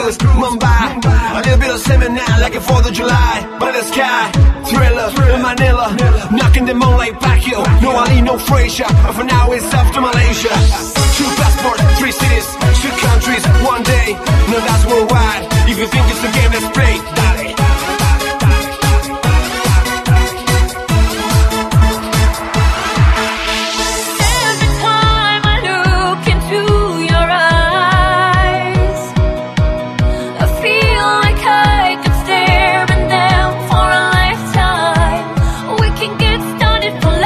cruise, Mumbai. A little bit of summer now, like a 4th of July. By the sky, Thriller in Manila, knocking them on like Pacquiao. No Ali, no Frazier, but for now it's off to Malaysia. 2 passports, 3 cities, 2 countries, 1 day. No, that's worldwide. If you think it's a game, let's play. Dale. Get started for